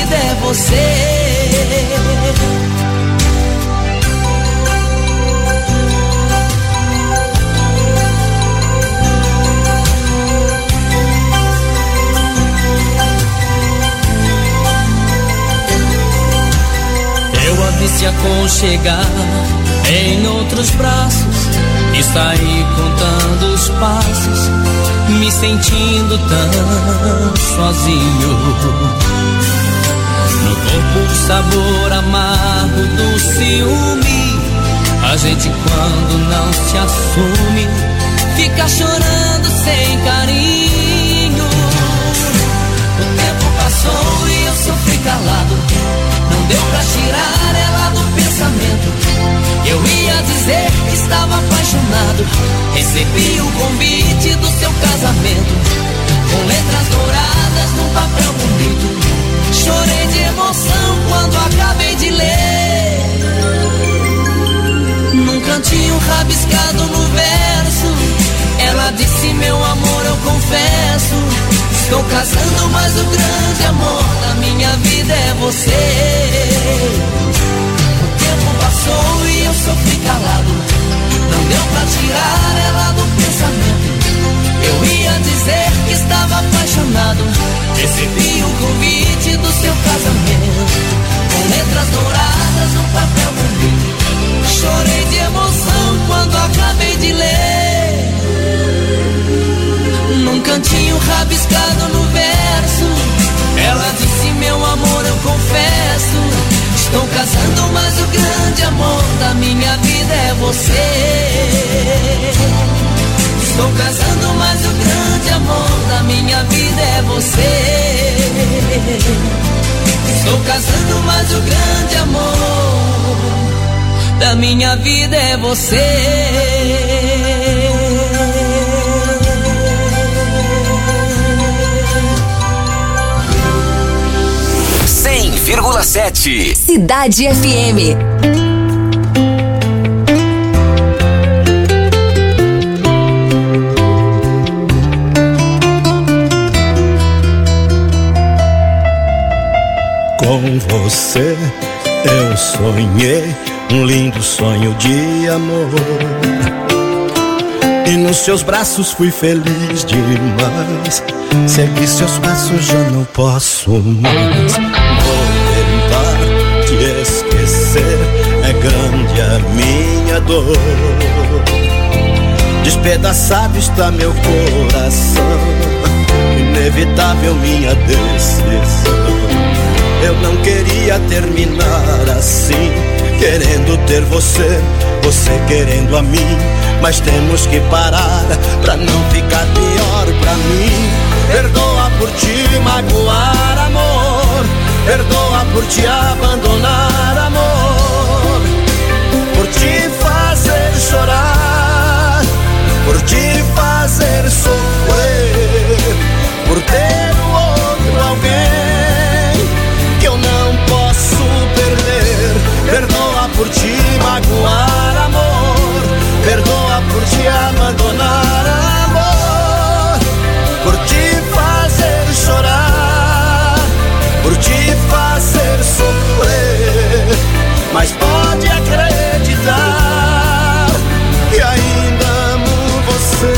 vida é você. Eu a vi se aconchegar em outros braços e saí contando os passos, me sentindo tão sozinho. No corpo o sabor amargo do ciúme. A gente quando não se assume fica chorando sem carinho. O tempo passou e eu sofri calado, não deu pra tirar ela do pensamento. Eu ia dizer que estava apaixonado, recebi o convite do seu casamento, com letras douradas num papel bonito. Chorei de emoção quando acabei de ler. Num cantinho rabiscado no verso, ela disse: meu amor, eu confesso, estou casando, mas o grande amor da minha vida é você. O tempo passou e eu sofri calado, não deu pra tirar ela do pensamento. Eu ia dizer que estava apaixonado, recebi o convite do seu casamento, com letras douradas no papel bonito. Chorei de emoção quando acabei de ler. Num cantinho rabiscado no verso, ela disse: meu amor, eu confesso, estou casando, mas o grande amor da minha vida é você. Estou casando, mas o grande amor da minha vida é você. Estou casando, mas o grande amor da minha vida é você. 100,7 Cidade FM. Com você eu sonhei um lindo sonho de amor, e nos seus braços fui feliz demais. Segui seus passos, já não posso mais. Vou tentar te esquecer, é grande a minha dor. Despedaçado está meu coração, inevitável minha decisão. Eu não queria terminar assim, querendo ter você, você querendo a mim. Mas temos que parar pra não ficar pior pra mim. Perdoa por te magoar, amor. Perdoa por te abandonar, amor. Por te fazer chorar, por te fazer sofrer, por ter outro alguém que eu não posso perder. Perdoa por te magoar, amor. Perdoa por te abandonar, amor. Por te fazer chorar, por te fazer sofrer. Mas pode acreditar que ainda amo você.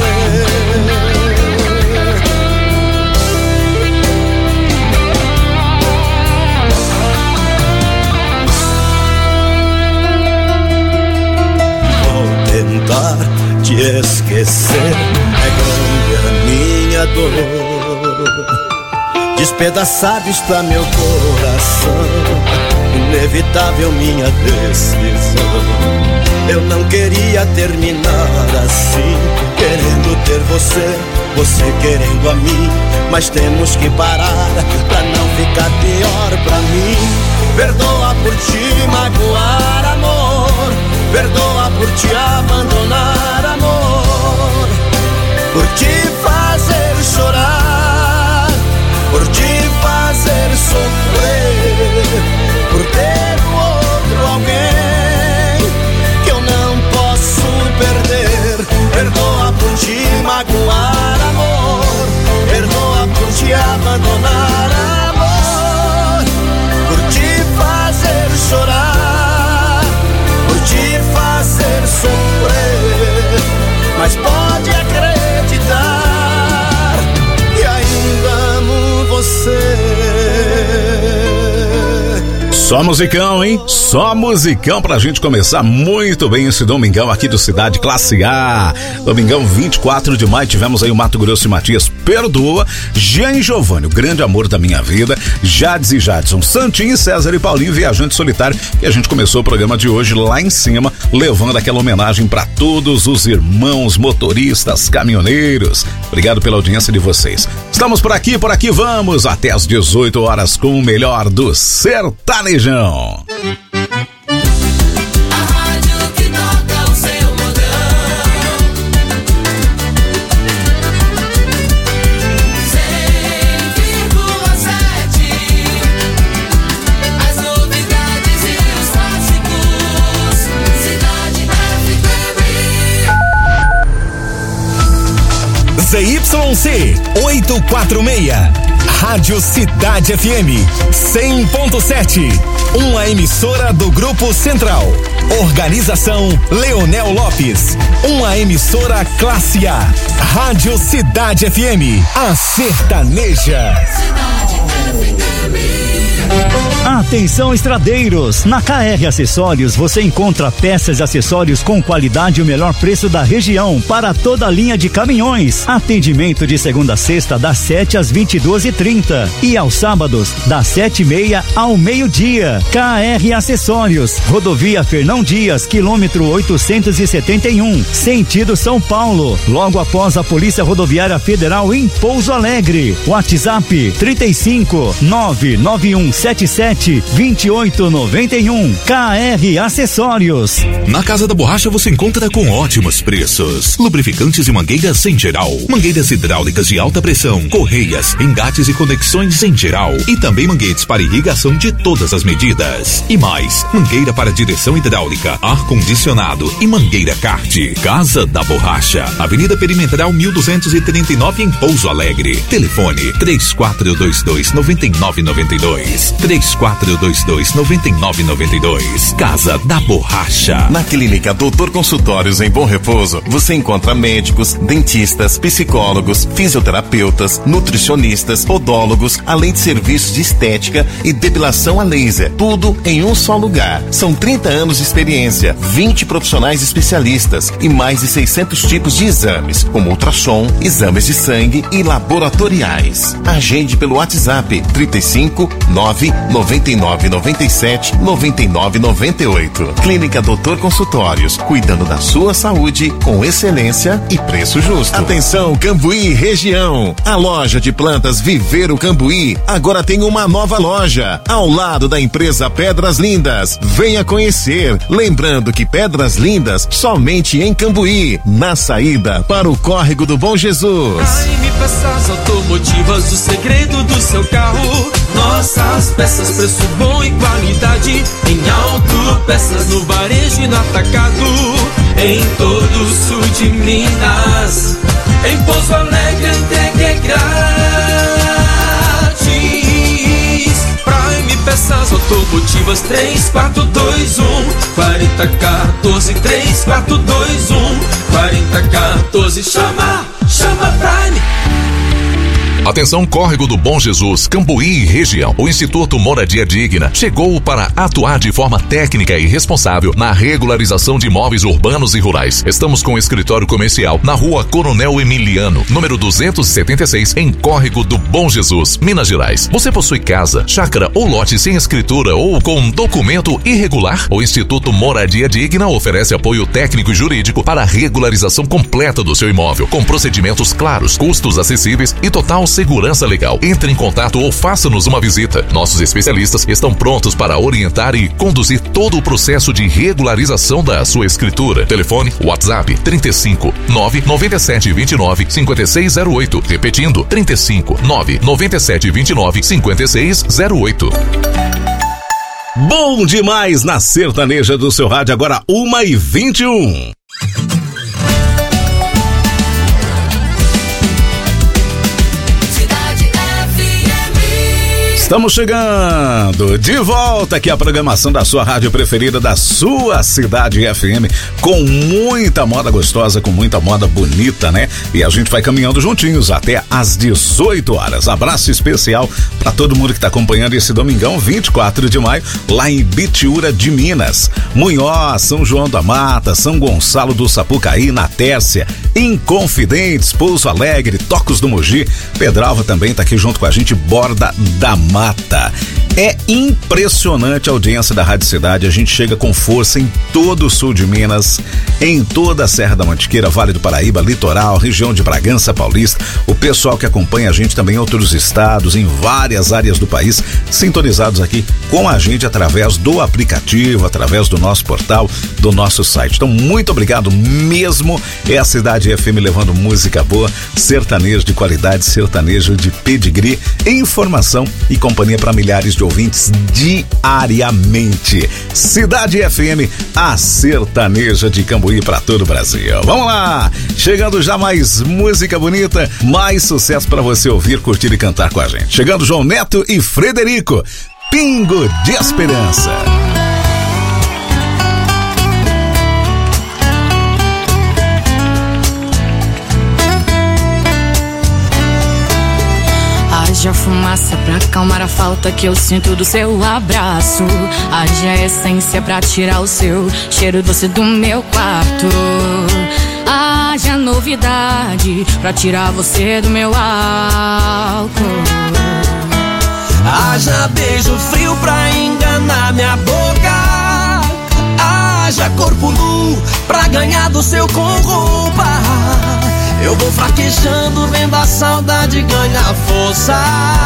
Tentar te esquecer, é grande a minha dor. Despedaçado está meu coração, inevitável minha decisão. Eu não queria terminar assim, querendo ter você, você querendo a mim. Mas temos que parar pra não ficar pior pra mim. Perdoa por te magoar, amor. Perdoa por te abandonar, amor. Por te fazer chorar, por te fazer sofrer, por ter outro alguém que eu não posso perder. Perdoa por te magoar, amor. Perdoa por te abandonar, amor. Só musicão, hein? Só musicão pra gente começar muito bem esse domingão aqui do Cidade Classe A. Domingão 24 de maio, tivemos aí o Mato Grosso e Matias Perdoa, Jean e Giovanni, o grande amor da minha vida, Jades e Jadson, Santinho, César e Paulinho, Viajante Solitário, e a gente começou o programa de hoje lá em cima, levando aquela homenagem pra todos os irmãos motoristas, caminhoneiros. Obrigado pela audiência de vocês. Estamos por aqui vamos até às 18 horas com o melhor do sertanejão. ZYC 846, Rádio Cidade FM 100.7, uma emissora do Grupo Central. Organização Leonel Lopes, uma emissora classe A. Rádio Cidade FM, a sertaneja. Atenção estradeiros, na KR Acessórios você encontra peças e acessórios com qualidade e o melhor preço da região para toda a linha de caminhões. Atendimento de segunda a sexta das 7 às 22h30 e aos sábados das 7h30 ao meio-dia. KR Acessórios, Rodovia Fernão Dias, quilômetro 871, sentido São Paulo, logo após a Polícia Rodoviária Federal em Pouso Alegre. WhatsApp 35-99177-2891. KR Acessórios. Na Casa da Borracha você encontra com ótimos preços. Lubrificantes e mangueiras em geral, mangueiras hidráulicas de alta pressão, correias, engates e conexões em geral, e também manguetes para irrigação de todas as medidas. E mais, mangueira para direção hidráulica, ar-condicionado e mangueira kart. Casa da Borracha, Avenida Perimetral 1239 em Pouso Alegre. Telefone 3422-9992. 3422-9992. Casa da Borracha. Na Clínica Doutor Consultórios em Bom Repouso, você encontra médicos, dentistas, psicólogos, fisioterapeutas, nutricionistas, podólogos, além de serviços de estética e depilação a laser. Tudo em um só lugar. São 30 anos de experiência, 20 profissionais especialistas e mais de 600 tipos de exames, como ultrassom, exames de sangue e laboratoriais. Agende pelo WhatsApp 35-99997-9998. Clínica Doutor Consultórios, cuidando da sua saúde com excelência e preço justo. Atenção, Cambuí região. A loja de plantas Viveiro Cambuí agora tem uma nova loja ao lado da empresa Pedras Lindas. Venha conhecer. Lembrando que Pedras Lindas somente em Cambuí, na saída para o Córrego do Bom Jesus. Prime Peças Automotivas, o segredo do seu carro. Nossas peças, preço bom e qualidade. Em autopeças no varejo e no atacado. Em todo o sul de Minas. Em Pouso Alegre a entrega é grátis. Prime Peças Automotivas 3421-4014. 3421-4014. Chama Prime. Atenção, Córrego do Bom Jesus, Cambuí e região. O Instituto Moradia Digna chegou para atuar de forma técnica e responsável na regularização de imóveis urbanos e rurais. Estamos com o escritório comercial na Rua Coronel Emiliano, número 276, em Córrego do Bom Jesus, Minas Gerais. Você possui casa, chácara ou lote sem escritura ou com documento irregular? O Instituto Moradia Digna oferece apoio técnico e jurídico para a regularização completa do seu imóvel, com procedimentos claros, custos acessíveis e total segurança legal. Entre em contato ou faça-nos uma visita. Nossos especialistas estão prontos para orientar e conduzir todo o processo de regularização da sua escritura. Telefone WhatsApp 35-99729-5608. Repetindo, 35-99729-5608. Bom demais na sertaneja do seu rádio, agora 1h21. Estamos chegando de volta aqui à programação da sua rádio preferida, da sua Cidade FM, com muita moda gostosa, com muita moda bonita, né? E a gente vai caminhando juntinhos até às 18 horas. Abraço especial para todo mundo que está acompanhando esse domingão, 24 de maio, lá em Bitiúra de Minas. Munhoz, São João da Mata, São Gonçalo do Sapucaí, na Tércia, Inconfidentes, Pouso Alegre, Tocos do Mogi. Pedralva também está aqui junto com a gente, Borda da Mata. É impressionante a audiência da Rádio Cidade. A gente chega com força em todo o sul de Minas, em toda a Serra da Mantiqueira, Vale do Paraíba, Litoral, região de Bragança Paulista. O pessoal que acompanha a gente também em outros estados, em várias áreas do país, sintonizados aqui com a gente através do aplicativo, através do nosso portal, do nosso site. Então, muito obrigado mesmo. É a Cidade FM levando música boa, sertanejo de qualidade, sertanejo de pedigree, informação e companhia para milhares de ouvintes diariamente. Cidade FM, a sertaneja de Cambuí para todo o Brasil. Vamos lá! Chegando já mais música bonita, mais sucesso para você ouvir, curtir e cantar com a gente. Chegando João Neto e Frederico, Pingo de Esperança. Haja fumaça pra acalmar a falta que eu sinto do seu abraço. Haja essência pra tirar o seu cheiro doce do meu quarto. Haja novidade pra tirar você do meu álcool. Haja beijo frio pra enganar minha boca. Haja corpo nu pra ganhar do seu com roupa. Eu vou fraquejando, vendo a saudade ganhar força.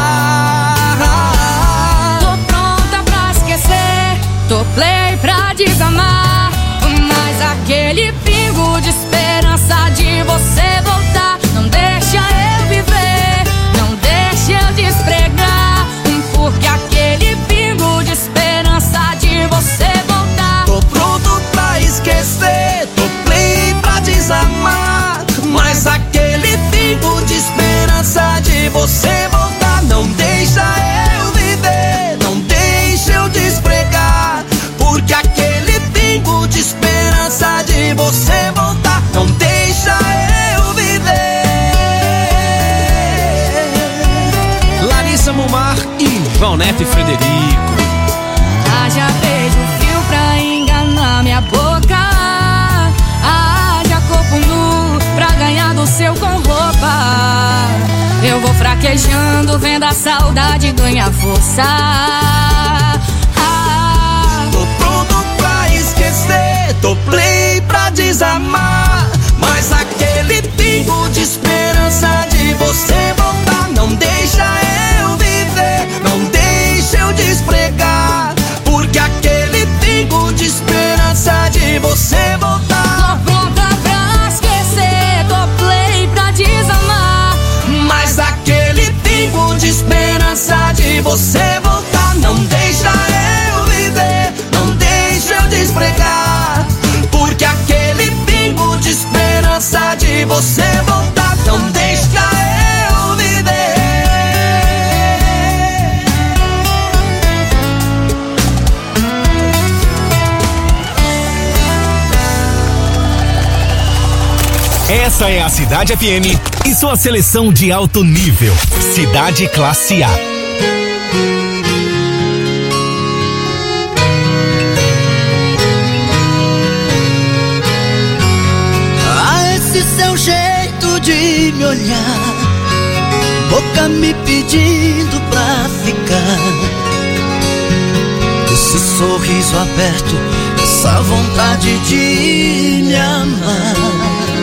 Tô pronta pra esquecer, tô play pra desamar. Mas aquele pingo de esperança de você voltar não deixa eu viver, não deixa eu despregar. Porque aquele pingo de esperança de você voltar. Tô pronto pra esquecer, tô play pra desamar. Mas aquele pingo de esperança de você voltar não deixa eu viver, não deixa eu despregar. Porque aquele pingo de esperança de você voltar não deixa eu viver. Larissa Mumar e João Neto e Frederico. Haja beijo frio pra enganar minha boca. Haja corpo nu pra ganhar do seu com roupa. Eu vou fraquejando, vendo a saudade ganhar força. Tô pronto pra esquecer, tô play pra desamar. Mas aquele pingo de esperança de você voltar não deixa eu viver, não deixa eu despregar. Porque aquele pingo de esperança de você voltar. Tô pronta pra esquecer, tô play pra desamar. Mas aquele pingo de esperança de você voltar não deixa eu viver, não deixa eu despregar. Porque aquele pingo de esperança de você voltar não deixa eu viver. Essa é a Cidade FM e sua seleção de alto nível. Cidade Classe A. Ah, esse seu jeito de me olhar, boca me pedindo pra ficar, esse sorriso aberto, essa vontade de me amar.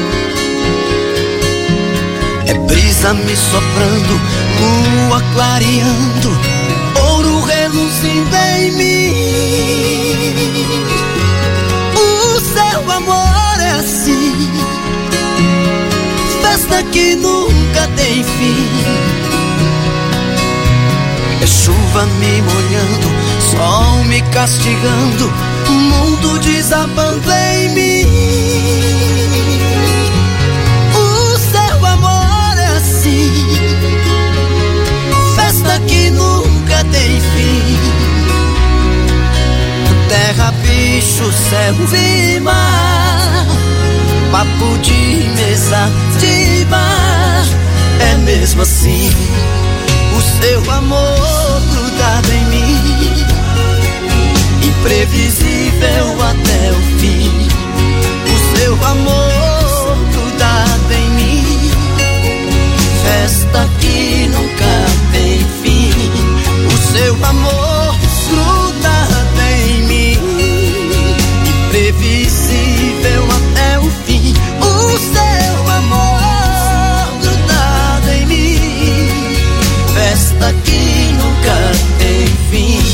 É brisa me soprando, lua clareando, ouro reluzindo em mim. O seu amor é assim, festa que nunca tem fim. É chuva me molhando, sol me castigando, mundo desabando em mim. O seu amor é assim, festa que nunca tem céu e mar, papo de mesa de bar. É mesmo assim, o seu amor grudado em mim, imprevisível até o fim. O seu amor grudado em mim, festa que nunca tem fim. O seu amor grudado em mim, imprevisível até o fim. O seu amor grudado em mim, festa que nunca tem fim.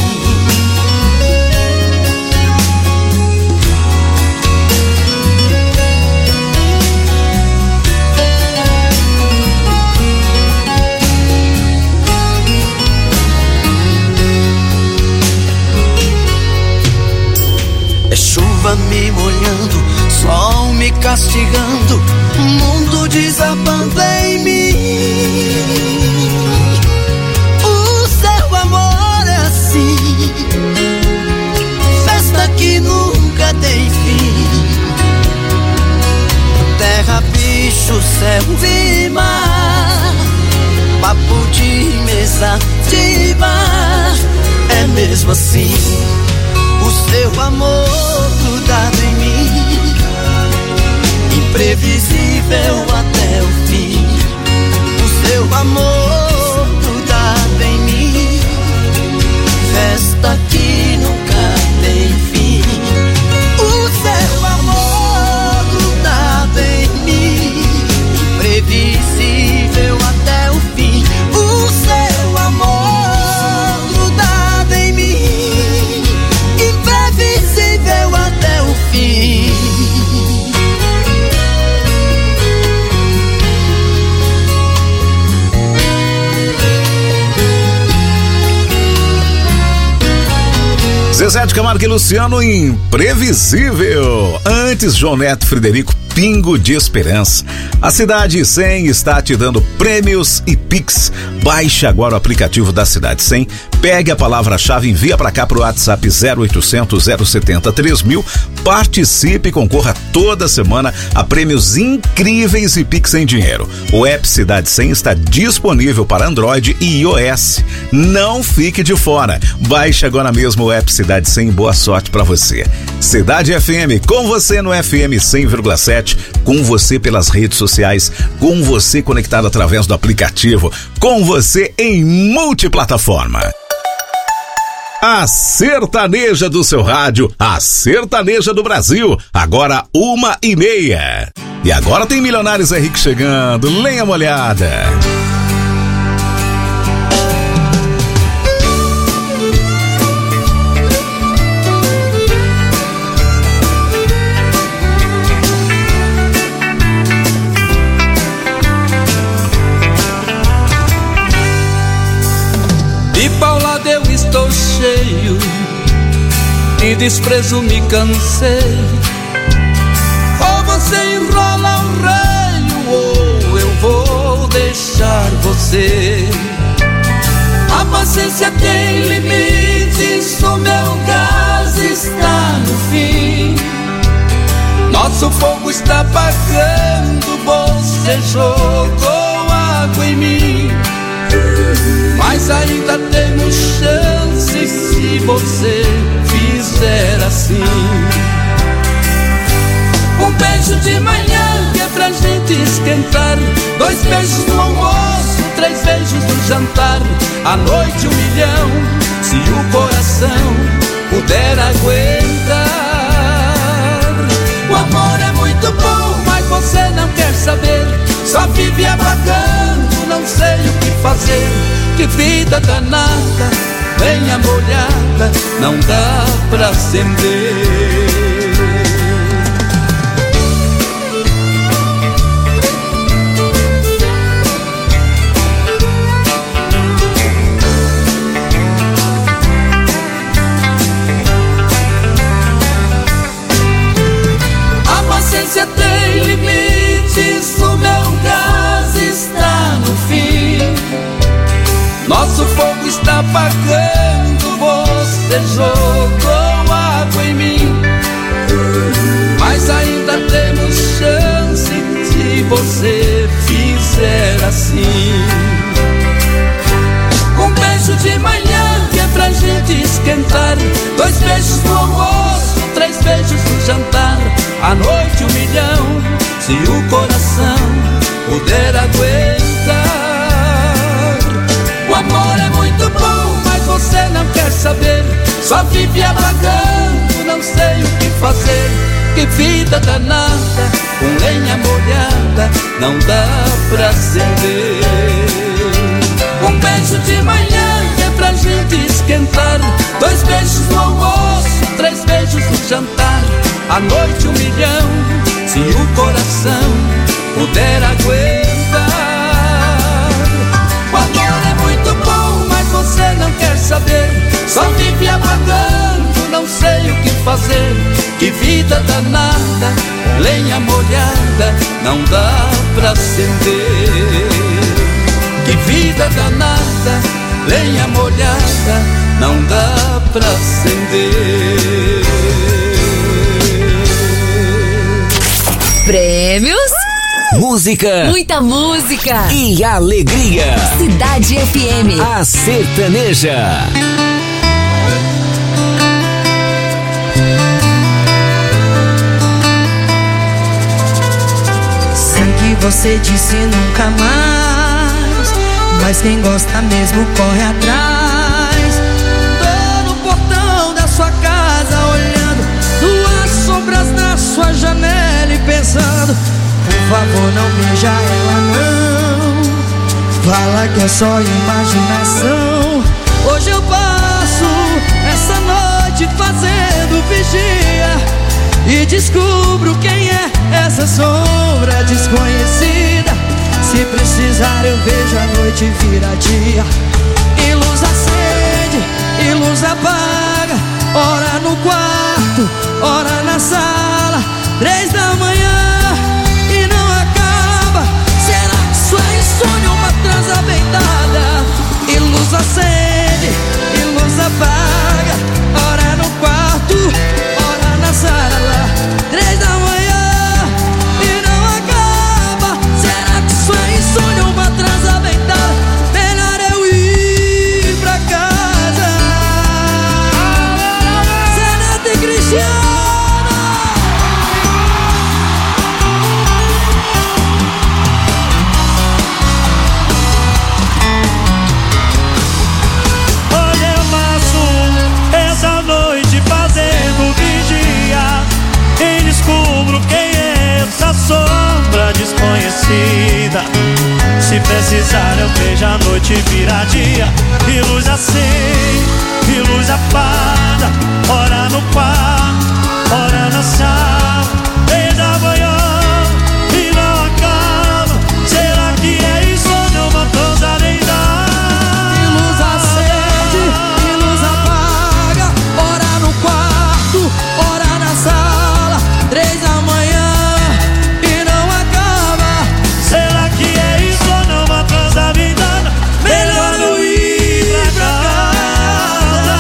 Chuva me molhando, sol me castigando, mundo desabando em mim. O seu amor é assim, festa que nunca tem fim. Terra, bicho, céu e mar, papo de mesa de bar. É mesmo assim, o seu amor grudado em mim, imprevisível até o fim. O seu amor grudado em mim, festa que nunca tem fim. O seu amor grudado em mim, imprevisível até o fim. O seu amor grudado em mim, imprevisível até o fim. Zezé de Camargo e Luciano, imprevisível. Antes, João Neto Frederico, pingo de esperança. A Cidade 100 está te dando prêmios e Pix. Baixe agora o aplicativo da Cidade 100, pegue a palavra-chave e envia para cá pro WhatsApp 0800 070 3000. Participe e concorra toda semana a prêmios incríveis e Pix em dinheiro. O app Cidade 100 está disponível para Android e iOS. Não fique de fora. Baixe agora mesmo o app Cidade 100. Boa sorte para você. Cidade FM, com você no FM 100,7, com você pelas redes sociais, com você conectado através do aplicativo, com você em multiplataforma. A sertaneja do seu rádio, a sertaneja do Brasil, agora 1h30. E agora tem Milionários Henrique chegando, lenha molhada. De paulada eu estou cheio, de desprezo me cansei. Ou você enrola o reino, ou eu vou deixar você. A paciência tem limites, o meu gás está no fim. Nosso fogo está apagando, você jogou água em mim. Mas ainda temos chance se você fizer assim. Um beijo de manhã que é pra gente esquentar, 2 beijos no almoço, 3 beijos no jantar. À noite 1 milhão, se o coração puder aguentar. O amor é muito bom, mas você não quer saber. Só vive abagando, não sei o que fazer. Que vida danada, venha molhada, não dá pra acender. A paciência tem limites, o meu gás está no fim. Nosso está apagando, você jogou água em mim. a noite 1 milhão, se o coração puder aguentar. O amor é muito bom, mas você não quer saber, só vive abagando, não sei o que fazer. Que vida danada, com lenha molhada, não dá pra acender. Um beijo de manhã é pra gente esquentar, 2 beijos no almoço, 3 beijos no jantar, a noite 1 milhão, se o coração puder aguentar. O amor é muito bom, mas você não quer saber, só vive abagando, não sei o que fazer. Que vida danada, lenha molhada, não dá pra acender. Que vida danada, lenha molhada, não dá pra acender. Prêmios, música, muita música e alegria. Cidade FM, a sertaneja. Você disse nunca mais, mas quem gosta mesmo corre atrás. Tô no portão da sua casa olhando duas sombras na sua janela e pensando, por favor não beija ela não, fala que é só imaginação. Hoje eu passo essa noite fazendo vigia e descubro quem é essa sombra desconhecida. Se precisar eu vejo a noite virar dia, e luz acende, e luz apaga, ora no quarto, ora na sala, 3 da manhã e não acaba. Será que isso é insônia ou uma transa bem dada? E luz acende, e luz apaga, ora no quarto, ora na sala, 3 da manhã e não acaba. Será que isso é insônia ou uma transa bem dada? Melhor eu ir pra casa. Zeneto e Cristiano. Hoje eu passo essa noite fazendo vigia e descubro quem é essa sombra desconhecida. Se precisar eu vejo a noite virar dia, e luz acende, e luz apaga, ora no quarto, ora na sala, 3 da manhã e não acaba. Será que é isso ou não, uma coisa nem dá? E luz acende, e luz apaga, ora no quarto, ora na sala, 3 da manhã e não acaba. Será que é isso ou não, uma transa vindada? Melhor eu ir pra casa.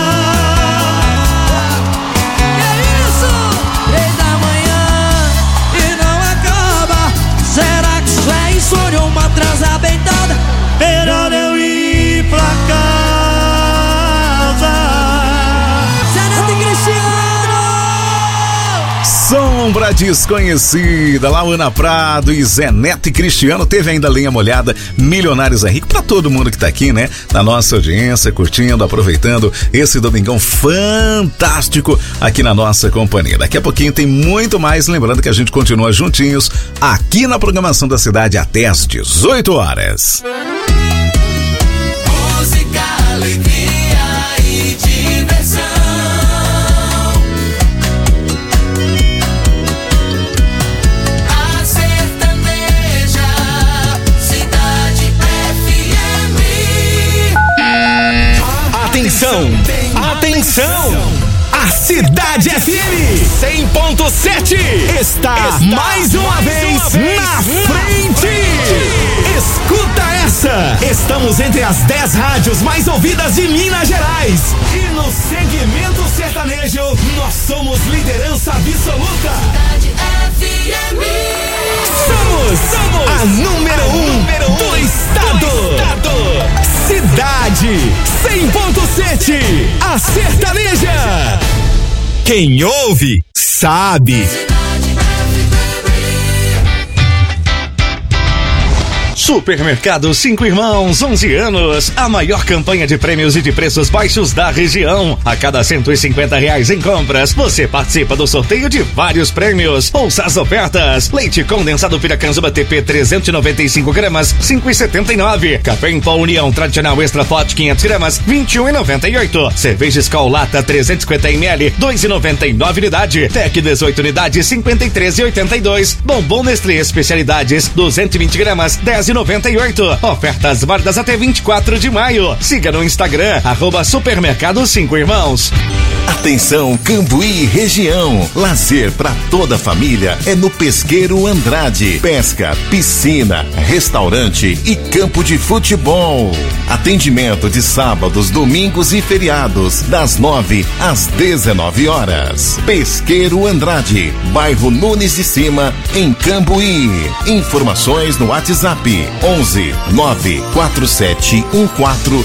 Que isso? 3 da manhã e não acaba. Será que isso é insônia ou uma transa bem dada? Melhor eu ir pra casa. Zeneto e Cristiano. Sombra desconhecida, Lauana Prado e Zé Neto e Cristiano. Teve ainda Lenha Molhada, Milionários é Rico, pra todo mundo que tá aqui, né? Na nossa audiência, curtindo, aproveitando esse domingão fantástico aqui na nossa companhia. Daqui a pouquinho tem muito mais, lembrando que a gente continua juntinhos aqui na programação da cidade até às 18 horas. Música, alegria e diversão. A sertaneja, Cidade FM. Atenção, atenção! A Cidade FM 100.7 está mais uma vez na frente. Escuta essa! Estamos entre as 10 rádios mais ouvidas de Minas Gerais. E no segmento sertanejo, nós somos liderança absoluta. Cidade FM. Somos a número 1 do estado. Cidade 100.7, a sertaneja. Quem ouve, sabe. Cidade Supermercado 5 Irmãos, 11 anos. A maior campanha de prêmios e de preços baixos da região. A cada R$150 em compras, você participa do sorteio de vários prêmios. Ouça as ofertas. Leite condensado Piracanjuba TP 395 gramas, 5,79. Café em pó União tradicional Extra Forte 500 gramas, 21,98. Cerveja Skol Lata 350 ml, 2,99 unidade. Tec 18 unidades, 53,82. Bombom Nestlé especialidades 220 gramas, 10,98. Ofertas válidas até 24 de maio. Siga no Instagram, @Supermercado 5 Irmãos. Atenção, Cambuí região. Lazer para toda a família é no Pesqueiro Andrade. Pesca, piscina, restaurante e campo de futebol. Atendimento de sábados, domingos e feriados, das 9 às 19 horas. Pesqueiro Andrade, bairro Nunes de Cima, em Cambuí. Informações no WhatsApp 11 94714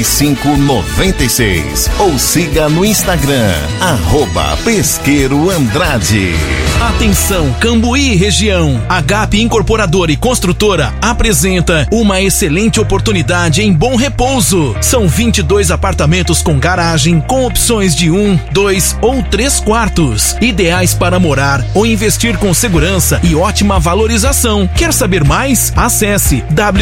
3596 ou siga no Instagram @Pesqueiro Andrade. Atenção, Cambuí região. A GAP Incorporadora e Construtora apresenta uma excelente oportunidade em Bom Repouso. São 22 apartamentos com garagem, com opções de 1, 2 ou 3 quartos, ideais para morar ou investir com segurança e ótima valorização. Quer saber mais? Acesse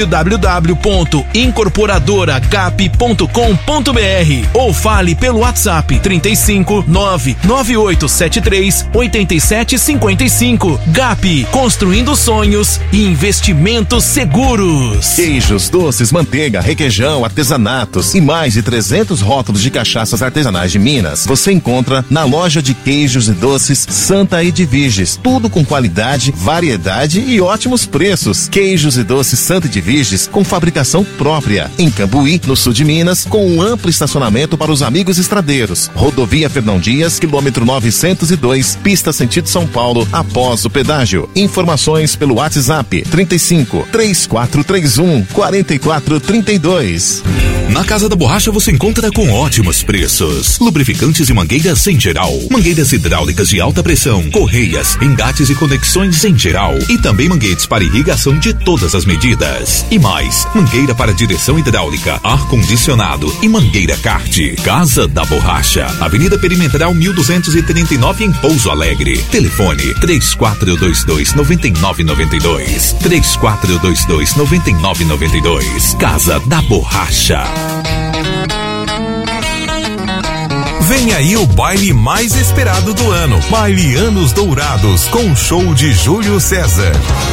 www.incorporadoragap.com.br ou fale pelo WhatsApp 35 99873 8755. GAP, construindo sonhos e investimentos seguros. Queijos, doces, manteiga, requeijão, artesanatos e mais de 300 rótulos de cachaças artesanais de Minas você encontra na loja de queijos e doces Santa Edviges. Tudo com qualidade, variedade e ótimos preços. Queijos e doces Santa Edviges com fabricação própria. Em Cambuí, no sul de Minas, com um amplo estacionamento para os amigos estradeiros. Rodovia Fernão Dias, quilômetro 902, pista sentido São Paulo, após o pedágio. Informações pelo WhatsApp 35 3431 4432. Na Casa da Borracha você encontra com ótimos preços. Lubrificantes e mangueiras em geral. Mangueiras hidráulicas de alta pressão, correias, engates e conexões em geral. E também manguetes para irrigação de todas as medidas. E mais, mangueira para direção hidráulica, ar-condicionado e mangueira kart. Casa da Borracha. Avenida Perimetral 1239 em Pouso Alegre. Telefone 3422-9992. 3422-9992. Casa da Borracha. Vem aí o baile mais esperado do ano. Baile Anos Dourados, com um show de Júlio César.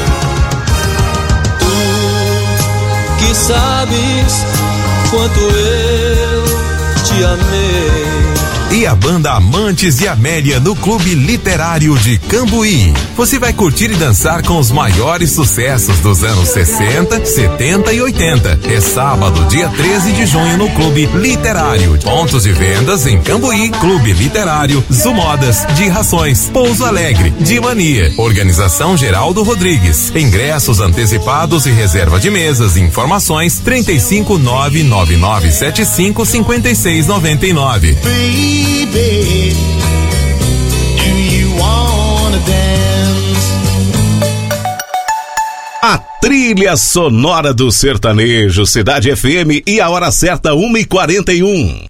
Tu que sabes quanto eu te amei. E a banda Amantes de Amélia no Clube Literário de Cambuí. Você vai curtir e dançar com os maiores sucessos dos anos 60, 70 e 80. É sábado, dia 13 de junho no Clube Literário. Pontos de vendas em Cambuí, Clube Literário, Zumodas, de Rações, Pouso Alegre, de Mania. Organização Geraldo Rodrigues. Ingressos antecipados e reserva de mesas. Informações 35 99975 5699. Baby, do you wanna dance? A trilha sonora do sertanejo, Cidade FM, e a hora certa 1h41.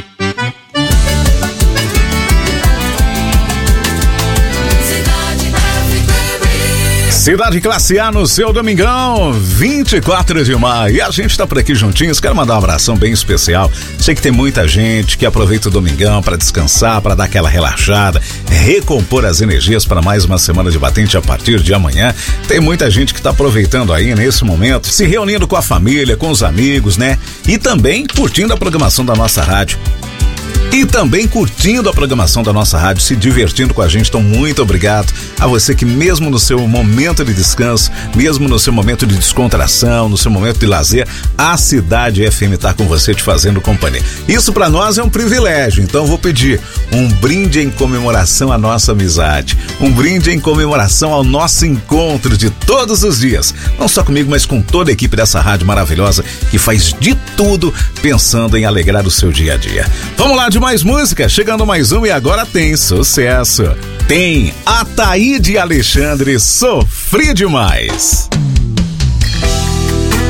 Cidade Classe A no seu domingão, 24 de maio. E a gente tá por aqui juntinhos. Quero mandar um abração bem especial. Sei que tem muita gente que aproveita o domingão para descansar, para dar aquela relaxada, recompor as energias para mais uma semana de batente a partir de amanhã. Tem muita gente que tá aproveitando aí nesse momento, se reunindo com a família, com os amigos, né? E também curtindo a programação da nossa rádio. E também curtindo a programação da nossa rádio, se divertindo com a gente. Então, muito obrigado a você que mesmo no seu momento de descanso, mesmo no seu momento de descontração, no seu momento de lazer, a Cidade FM tá com você, te fazendo companhia. Isso para nós é um privilégio, então vou pedir um brinde em comemoração à nossa amizade, um brinde em comemoração ao nosso encontro de todos os dias, não só comigo, mas com toda a equipe dessa rádio maravilhosa que faz de tudo pensando em alegrar o seu dia a dia. Vamos lá, de mais música, chegando mais uma e agora tem sucesso. Tem Ataíde Alexandre, Sofri Demais.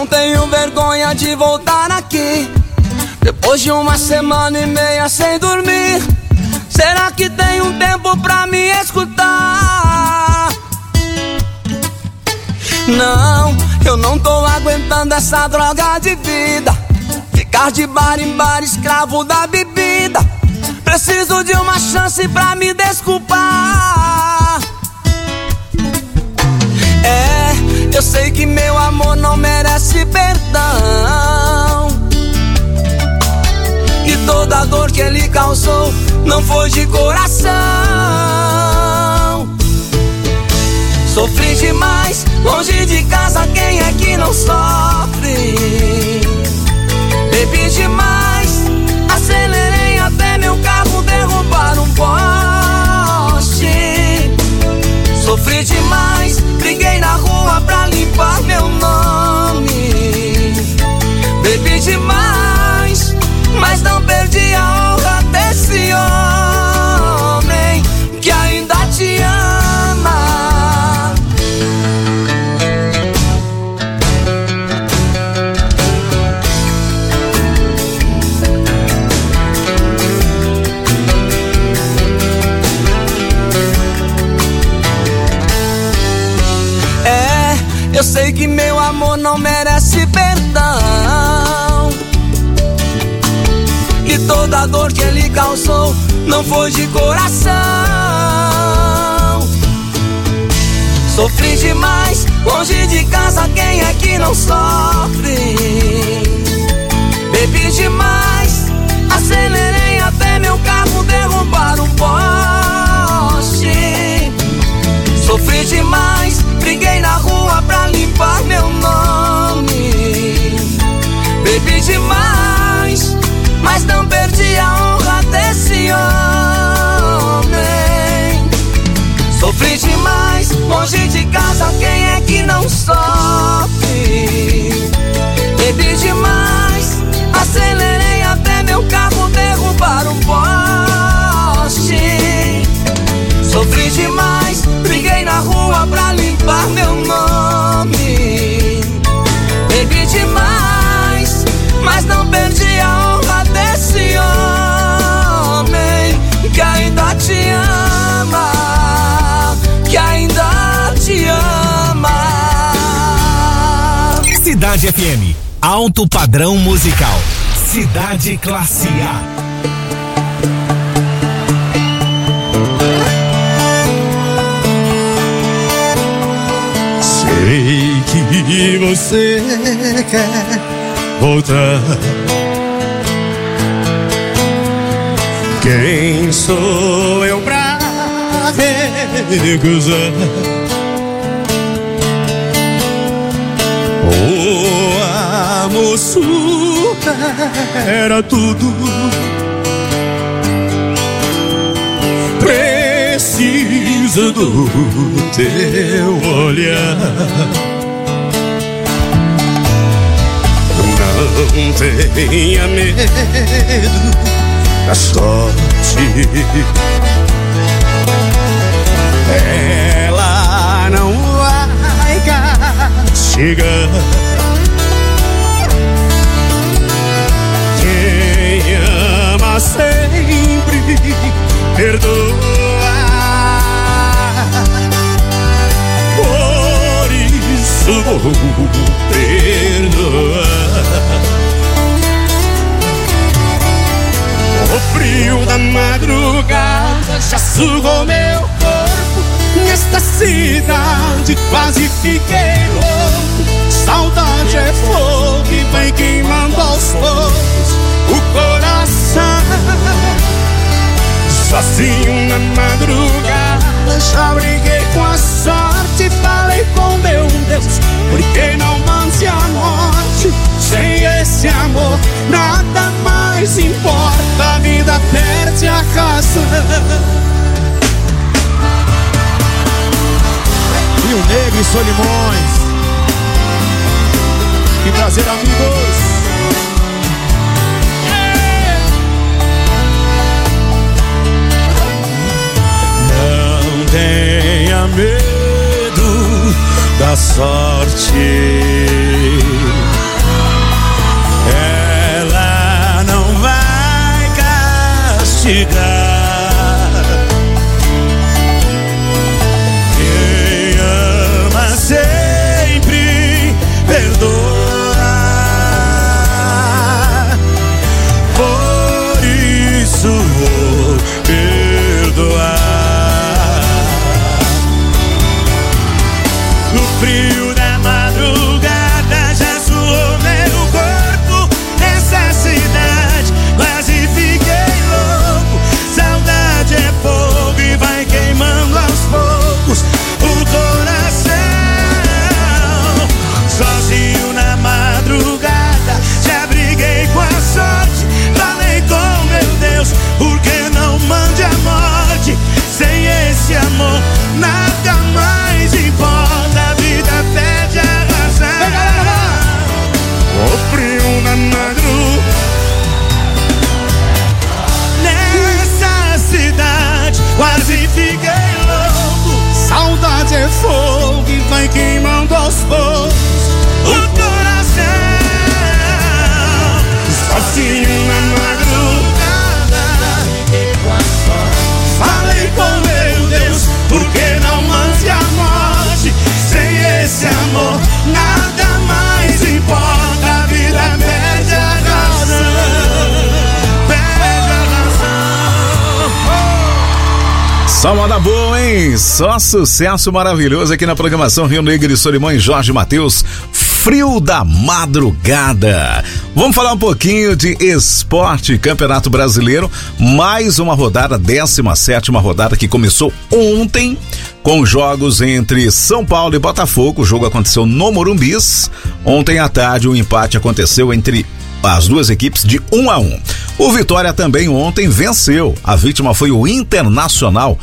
tenho vergonha de voltar aqui depois de uma semana e meia sem dormir. Será que tem um tempo pra me escutar? Não, eu não tô aguentando essa droga de vida, ficar de bar em bar escravo da bebida. Preciso de uma chance pra me desculpar. Eu sei que meu amor não merece perdão, e toda a dor que ele causou não foi de coração. Sofri demais, longe de casa, quem é que não sofre? Bebi demais, acelerei até meu carro derrubar um poste. Sofri demais, briguei na rua pra limpar meu nome. Bebi demais, mas não perdi a honra desse homem que ainda te ama. Eu sei que meu amor não merece perdão, e toda a dor que ele causou não foi de coração. Sofri demais, longe de casa, quem é que não sofre? Bebi demais, acelerei até meu carro derrubar um poste. Sofri demais, briguei na rua pra limpar meu nome. Bebi demais, mas não perdi a honra desse homem. Sofri demais, longe de casa, quem é que não sofre? Bebi demais, acelerei até meu carro derrubar um poste. Sofri demais, briguei na rua pra limpar meu nome. Bebi demais, mas não perdi a honra desse homem que ainda te ama, que ainda te ama. Cidade FM, alto padrão musical. Cidade Classe A. Sei que você quer voltar. Quem sou eu pra recusar? O amor supera tudo. Preciso do teu olhar. Não tenha medo da sorte, ela não vai castigar. Quem ama sempre perdoa. Por isso vou perdoar. O frio da madrugada já sugou meu corpo. Nesta cidade quase fiquei louco. Saudade é fogo e vai queimando aos poucos o coração. Sozinho na madrugada já briguei com a sorte. Falei com meu Deus, por que não mande a morte? Sem esse amor nada mais importa, a vida perde a razão. Rio Negro e Solimões, que prazer, amigos. Não tenha medo da sorte, castigar. Quem ama sempre perdoa. Por isso vou perdoar. No frio da madrugada já suou meu corpo. Nessa cidade quase fiquei louco. Saudade é fogo e vai queimando aos poucos o coração. Sozinho na madrugada já briguei com a sorte. Falei com meu Deus, por que não mande a morte? Sem esse amor nada mais importa. A vida perde a razão. O frio na madrugada. Nessa cidade quase fiquei louco. Saudade é fogo e vai queimando aos poucos o coração. Sozinho na madrugada falei com meu Deus, por que não mande a morte? Sem esse amor nada mais importa. A vida perde a razão. Perde a razão. Só moda boa, hein? Só sucesso maravilhoso aqui na programação Rio Negro e Solimões, Jorge Mateus. Frio da madrugada. Vamos falar um pouquinho de esporte, Campeonato Brasileiro, mais uma rodada, 17ª rodada que começou ontem com jogos entre São Paulo e Botafogo. O jogo aconteceu no Morumbis. Ontem à tarde o empate aconteceu entre as duas equipes de 1-1. O Vitória também ontem venceu. A vítima foi o Internacional,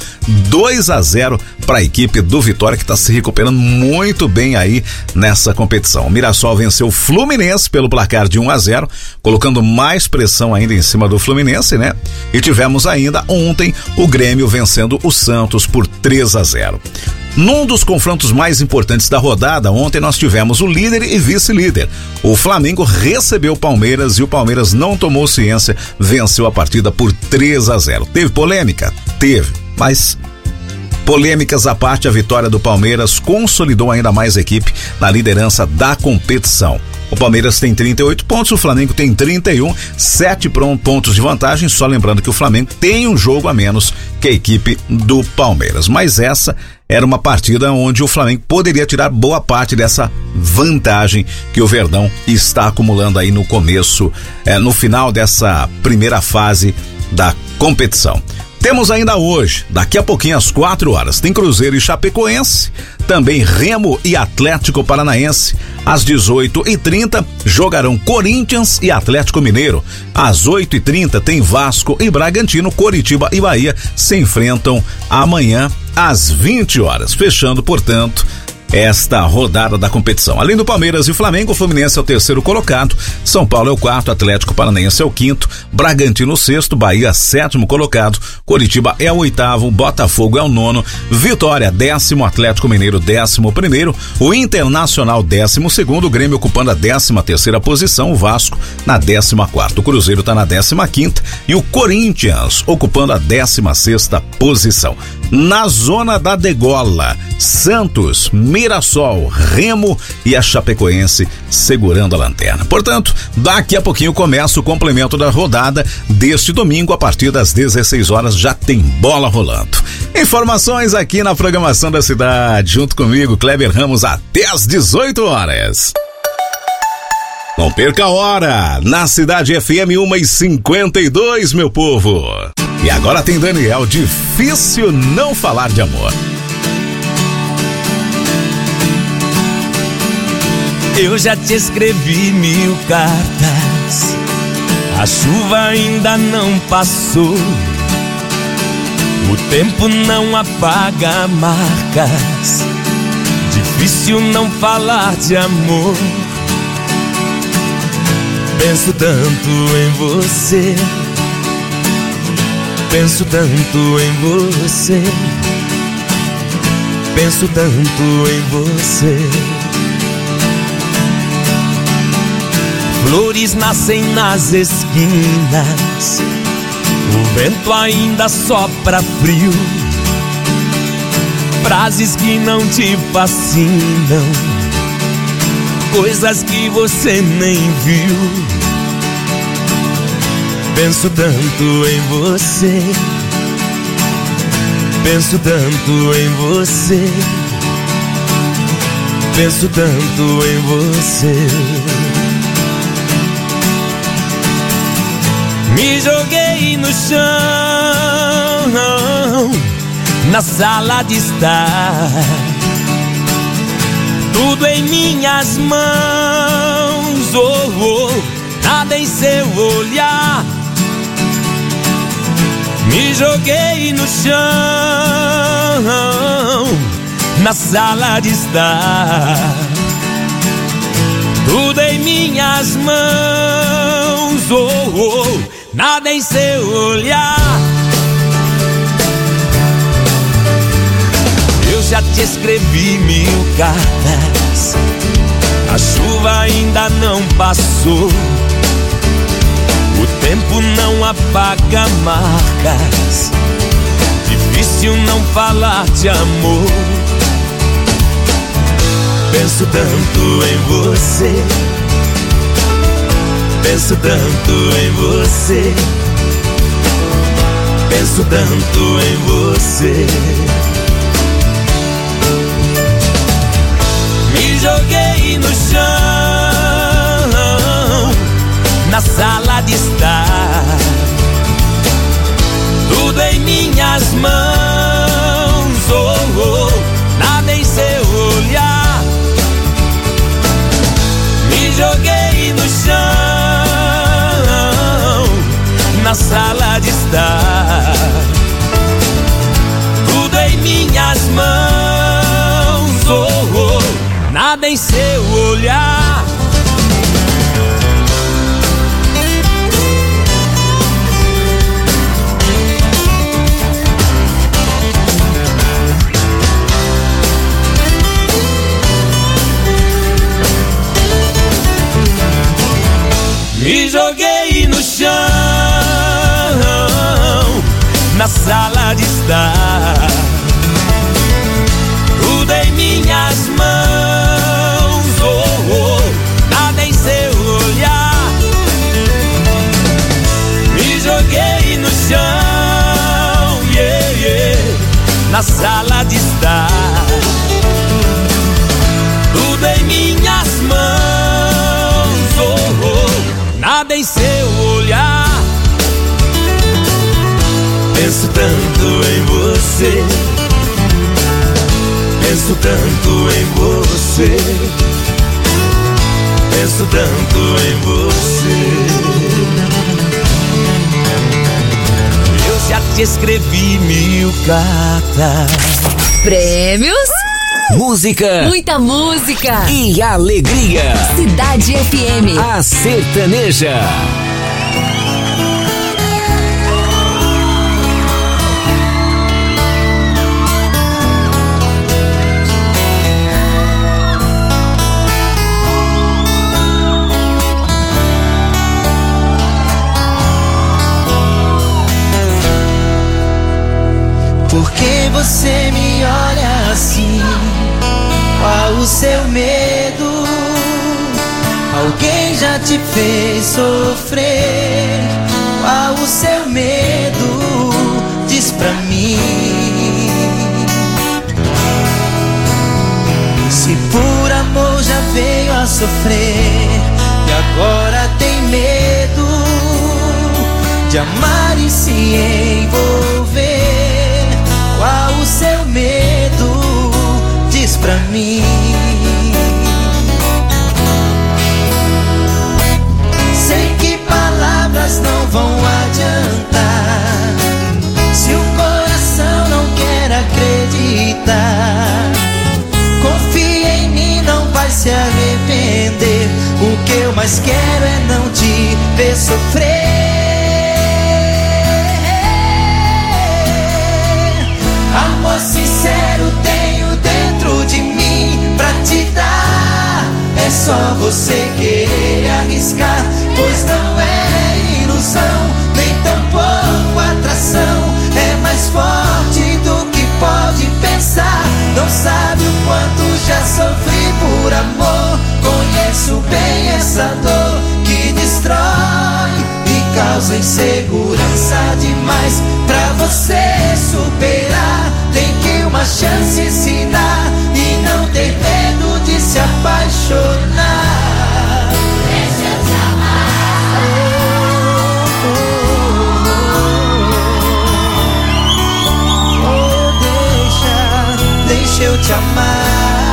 2-0 para a equipe do Vitória, que está se recuperando muito bem aí nessa competição. O Mirassol venceu o Fluminense pelo placar de 1-0, colocando mais pressão ainda em cima do Fluminense, né? E tivemos ainda ontem o Grêmio vencendo o Santos por 3-0. Num dos confrontos mais importantes da rodada, ontem nós tivemos o líder e vice-líder. O Flamengo recebeu o Palmeiras e o Palmeiras não tomou ciência, venceu a partida por 3-0. Teve polêmica? Teve, mas polêmicas à parte, a vitória do Palmeiras consolidou ainda mais a equipe na liderança da competição. O Palmeiras tem 38 pontos, o Flamengo tem 31, 7 pontos de vantagem, só lembrando que o Flamengo tem um jogo a menos que a equipe do Palmeiras. Mas essa era uma partida onde o Flamengo poderia tirar boa parte dessa vantagem que o Verdão está acumulando aí no começo, no final dessa primeira fase da competição. Temos ainda hoje, daqui a pouquinho às 4 horas, tem Cruzeiro e Chapecoense, também Remo e Atlético Paranaense. Às 18h30 jogarão Corinthians e Atlético Mineiro. Às 8h30 tem Vasco e Bragantino, Coritiba e Bahia se enfrentam amanhã às 20 horas, fechando, portanto, esta rodada da competição. Além do Palmeiras e Flamengo, o Fluminense é o terceiro colocado, São Paulo é o quarto, Atlético Paranaense é o quinto, Bragantino o sexto, Bahia sétimo colocado, Coritiba é o oitavo, Botafogo é o nono, Vitória 10º, Atlético Mineiro 11º, o Internacional 12º, o Grêmio ocupando a 13ª posição, o Vasco na 14ª, o Cruzeiro está na 15ª e o Corinthians ocupando a 16ª posição. Na zona da degola, Santos, Mirassol, Remo e a Chapecoense segurando a lanterna. Portanto, daqui a pouquinho começa o complemento da rodada deste domingo, a partir das 16 horas já tem bola rolando. Informações aqui na programação da cidade, junto comigo, Kleber Ramos, até às 18 horas. Não perca a hora, na Cidade FM 1h52, meu povo. E agora tem Daniel, difícil não falar de amor. Eu já te escrevi 1000 cartas, a chuva ainda não passou, o tempo não apaga marcas, difícil não falar de amor. Penso tanto em você, penso tanto em você, penso tanto em você. Flores nascem nas esquinas, O vento ainda sopra frio, frases que não te fascinam, coisas que você nem viu. Penso tanto em você, penso tanto em você, penso tanto em você. Me joguei no chão, na sala de estar, tudo em minhas mãos, oh, oh, nada em seu olhar. Me joguei no chão, na sala de estar, tudo em minhas mãos, oh, oh, nada em seu olhar. Eu já te escrevi 1000 cartas, a chuva ainda não passou, o tempo não apaga marcas, difícil não falar de amor. Penso tanto em você, penso tanto em você, penso tanto em você. Me joguei no chão, na sala de estar, tudo em minhas mãos, oh, oh, nada em seu olhar. Me joguei no chão, na sala de estar, tudo em minhas mãos, oh, oh, nada em seu olhar. Me joguei no chão, na sala de estar, tudo em minhas mãos, oh, oh, nada em seu olhar. Me joguei no chão, yeah, yeah, na sala de estar, tudo em minhas mãos, oh, oh, nada em seu olhar. Penso tanto em você, penso tanto em você, penso tanto em você. Eu já te escrevi 1000 cartas. Prêmios, música, muita música e alegria. Cidade FM, a sertaneja. Por que você me olha assim? Qual o seu medo? Alguém já te fez sofrer? Qual o seu medo? Diz pra mim. Se por amor já veio a sofrer e agora tem medo de amar e se envolver, qual o seu medo? Diz pra mim. Sei que palavras não vão adiantar se o coração não quer acreditar. Confia em mim, não vai se arrepender. O que eu mais quero é não te ver sofrer. Amor sincero tenho dentro de mim pra te dar. É só você querer arriscar, pois não é ilusão, nem tampouco insegurança demais pra você superar. Tem que uma chance se dar e não ter medo de se apaixonar. Deixa eu te amar. Deixa eu te amar.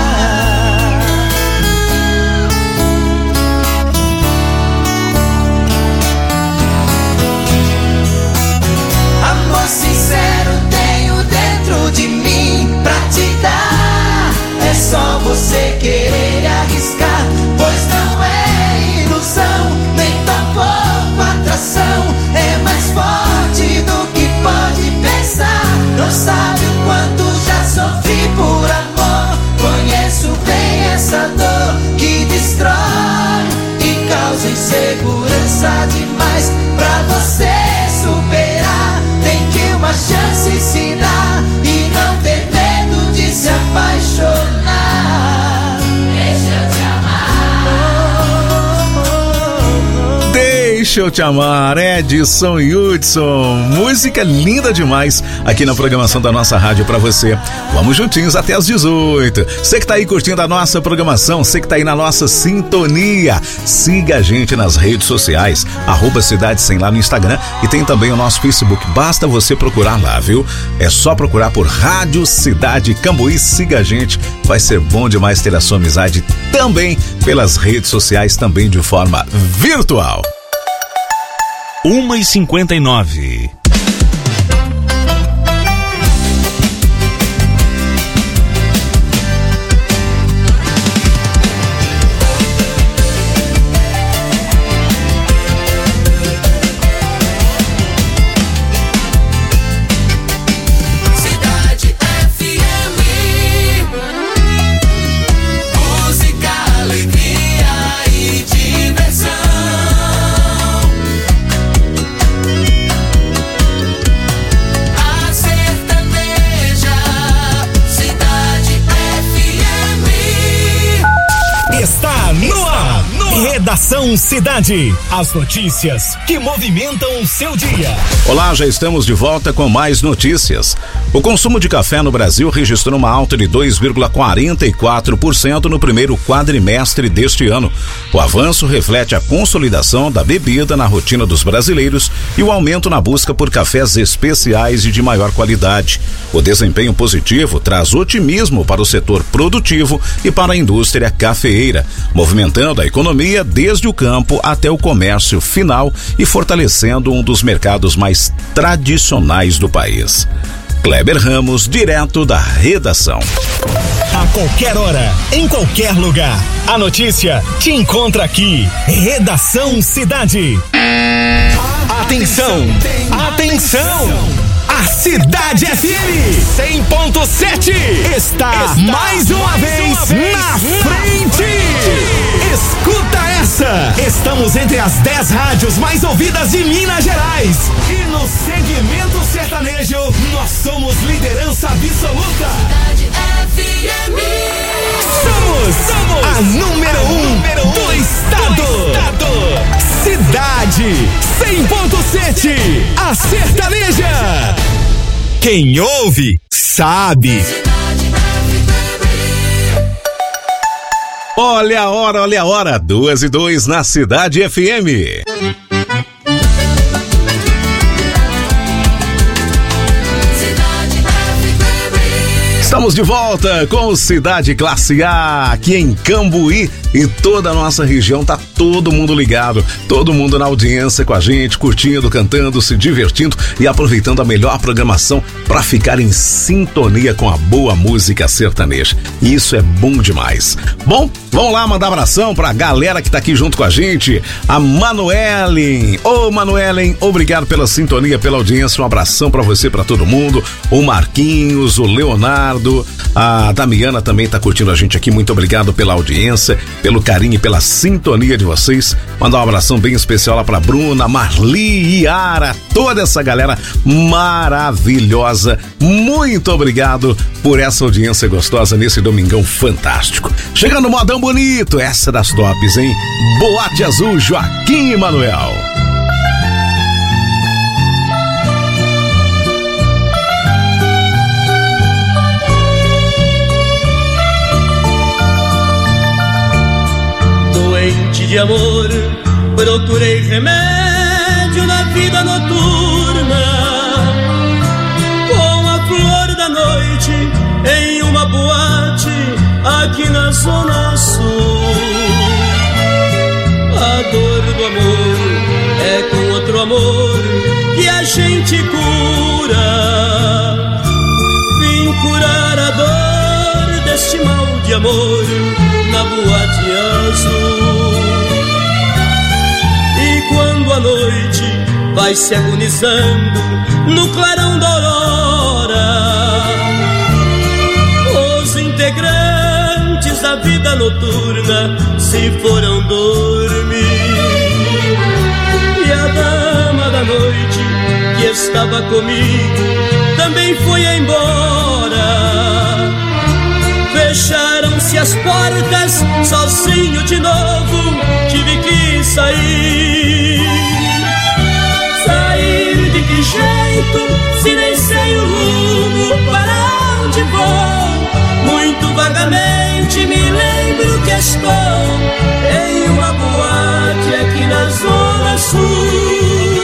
Amor sincero tenho dentro de mim pra te dar. É só você querer arriscar, pois não é ilusão, nem tampouco atração. É mais forte do que pode pensar. Não sabe o quanto já sofri por amor. Conheço bem essa dor que destrói e causa insegurança demais pra você superar. Tem que uma chance se dar e não ter medo de se apaixonar. Deixa eu te amar. Deixa eu te amar, Edson Hudson. Música linda demais aqui na programação da nossa rádio pra você. Vamos juntinhos até as 18. Você que tá aí curtindo a nossa programação, você que tá aí na nossa sintonia, siga a gente nas redes sociais, @Cidade Sem lá no Instagram, e tem também o nosso Facebook. Basta você procurar lá, viu? É só procurar por Rádio Cidade Cambuí. Siga a gente, vai ser bom demais ter a sua amizade também pelas redes sociais, também de forma virtual. 1h59. Redação Cidade. As notícias que movimentam o seu dia. Olá, já estamos de volta com mais notícias. O consumo de café no Brasil registrou uma alta de 2,44% no primeiro quadrimestre deste ano. O avanço reflete a consolidação da bebida na rotina dos brasileiros e o aumento na busca por cafés especiais e de maior qualidade. O desempenho positivo traz otimismo para o setor produtivo e para a indústria cafeeira, movimentando a economia desde o campo até o comércio final e fortalecendo um dos mercados mais tradicionais do país. Kleber Ramos, direto da redação. A qualquer hora, em qualquer lugar, a notícia te encontra aqui. Redação Cidade. Atenção, atenção! A Cidade FM 100.7 está mais uma vez na frente. Escuta essa! Estamos entre as 10 rádios mais ouvidas de Minas Gerais. E no segmento sertanejo, nós somos liderança absoluta. Cidade FM. Somos a número 1 do estado. Cidade 100.7, a sertaneja. Quem ouve, sabe. Olha a hora, 2:02 na Cidade FM. Estamos de volta com Cidade Classe A, aqui em Cambuí, e toda a nossa região. Tá todo mundo ligado, todo mundo na audiência com a gente, curtindo, cantando, se divertindo e aproveitando a melhor programação para ficar em sintonia com a boa música sertaneja. Isso é bom demais. Bom, vamos lá mandar abração pra galera que tá aqui junto com a gente. A Manuelen. Ô Manuelen, obrigado pela sintonia, pela audiência. Um abração pra você, pra todo mundo. O Marquinhos, o Leonardo, a Damiana também tá curtindo a gente aqui. Muito obrigado pela audiência, pelo carinho e pela sintonia de vocês. Mandar um abração bem especial lá pra Bruna, Marli, Yara, toda essa galera maravilhosa. Muito obrigado por essa audiência gostosa nesse domingão fantástico. Chegando modão bonito, essa das tops, hein? Boate Azul, Joaquim e Manuel. de amor, procurei remédio na vida noturna, com a flor da noite em uma boate aqui na Zona Sul. A dor do amor é com outro amor que a gente cura. Vim curar a dor deste mal de amor na boate azul. E quando a noite vai se agonizando no clarão da aurora, os integrantes da vida noturna se foram dormir. E a dama da noite que estava comigo também foi embora. Fecharam-se as portas, sozinho de novo tive que sair. Sair de que jeito, se nem sei o rumo para onde vou? Muito vagamente me lembro que estou em uma boate aqui na Zona Sul.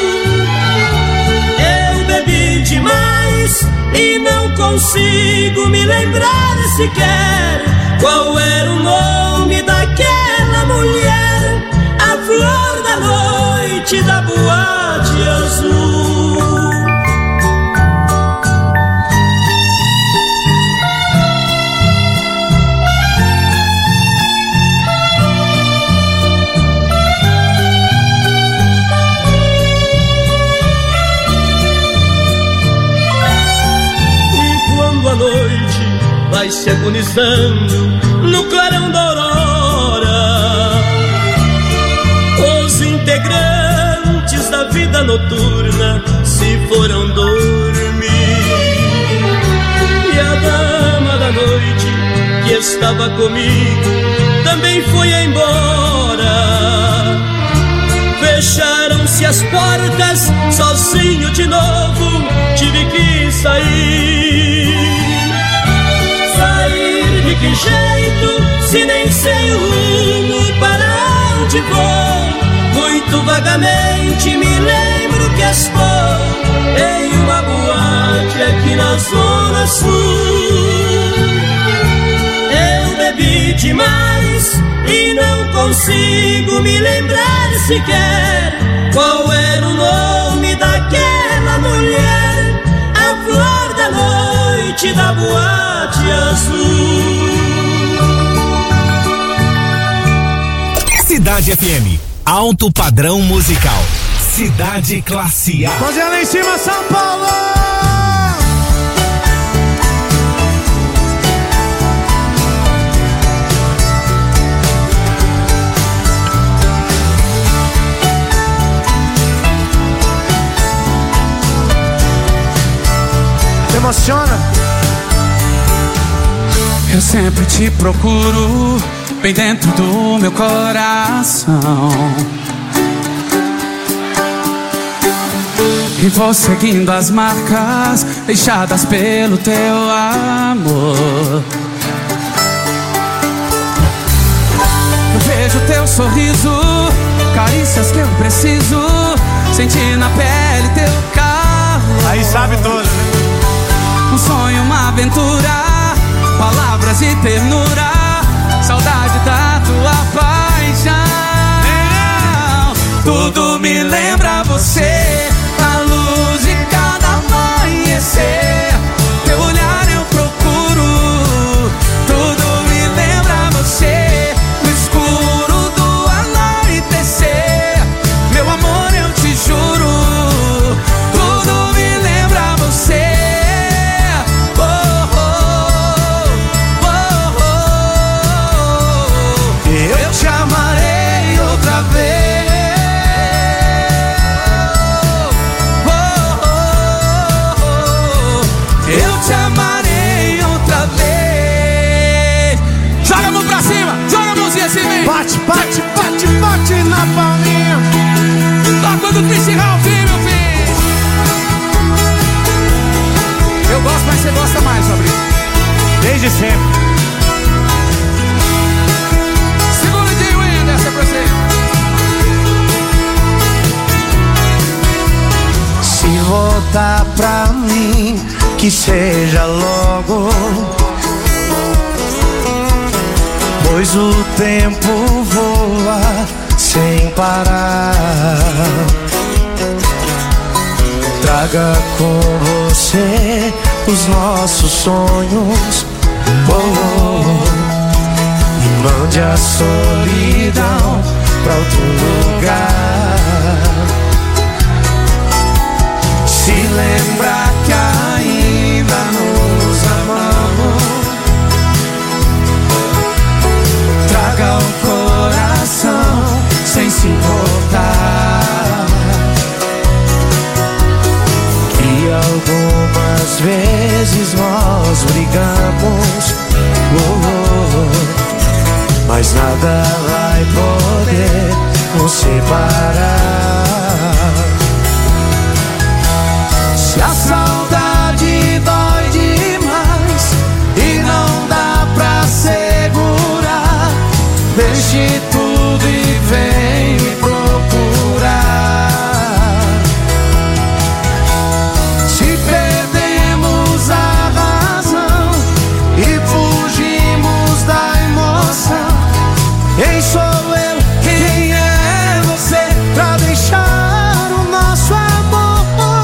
Eu bebi demais e não consigo me lembrar sequer qual era o nome daquela mulher, a flor da noite da boate azul. A noite vai se agonizando no clarão da aurora, os integrantes da vida noturna se foram dormir. E a dama da noite que estava comigo também foi embora. Fecharam-se as portas, sozinho de novo tive que sair. Sair de que jeito, se nem sei o rumo para onde vou? Muito vagamente me lembro que estou em uma boate aqui na Zona Sul. Eu bebi demais e não consigo me lembrar sequer qual era o nome daquela mulher, a flor da noite da boate azul. Cidade FM, alto padrão musical. Cidade Classe A. Mãozinha lá em cima, São Paulo! Emociona. Eu sempre te procuro bem dentro do meu coração, e vou seguindo as marcas deixadas pelo teu amor. Eu vejo teu sorriso, carícias que eu preciso, sentir na pele teu calor. Aí sabe todas, né? Um sonho, uma aventura, palavras de ternura, saudade da tua paixão. Tudo me lembra você, a luz de cada amanhecer. Teu olhar eu procuro, tudo me lembra você, no escuro do anoitecer. Meu amor, eu te juro, tudo me lembra você. Eu te amarei outra vez. Eu te amarei outra vez. Joga a mão pra cima, joga a mãozinha assim, vem. Bate, bate, bate, bate na palminha. Toca do Cristian Ralph, meu filho. Eu gosto, mas você gosta mais, Fabrício. Desde sempre. Segura de Wender, essa é pra você. dá pra mim, que seja logo, pois o tempo voa sem parar. Traga com você os nossos sonhos, e mande a solidão pra outro lugar. Se lembrar que ainda nos amamos, traga o coração sem se importar. E algumas vezes nós brigamos, mas nada vai poder nos separar. Se a saudade dói demais e não dá pra segurar, deixe tudo e vem me procurar. Se perdemos a razão e fugimos da emoção, quem sou eu, quem é você pra deixar o nosso amor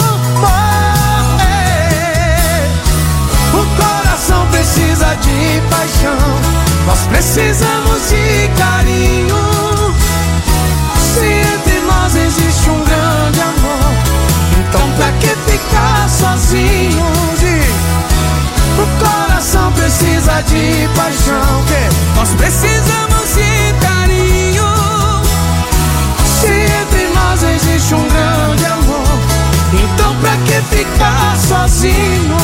morrer? O coração precisa de paixão, nós precisamos de carinho. Se entre nós existe um grande amor, então pra que ficar sozinhos? O coração precisa de paixão, que nós precisamos de carinho. Se entre nós existe um grande amor, então pra que ficar sozinho?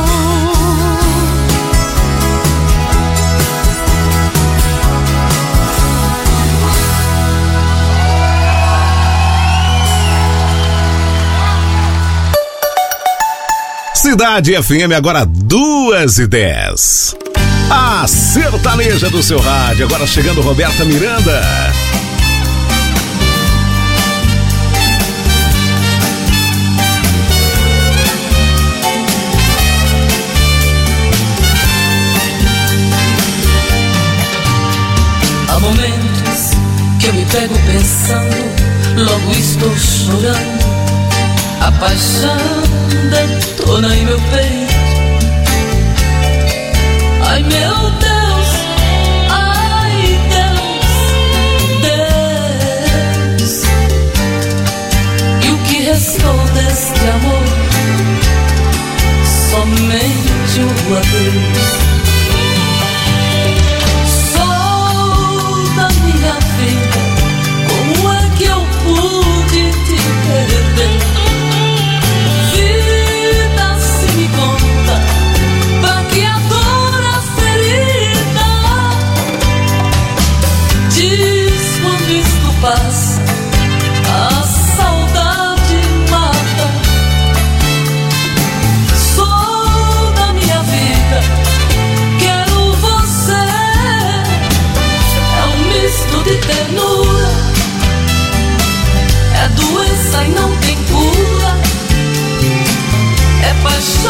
Cidade FM, agora 2h10. A sertaneja do seu rádio, agora chegando Roberta Miranda. Há momentos que eu me pego pensando, logo estou chorando. A paixão detona em meu peito. Ai meu Deus, ai Deus, Deus. E o que restou deste amor? Somente o adeus.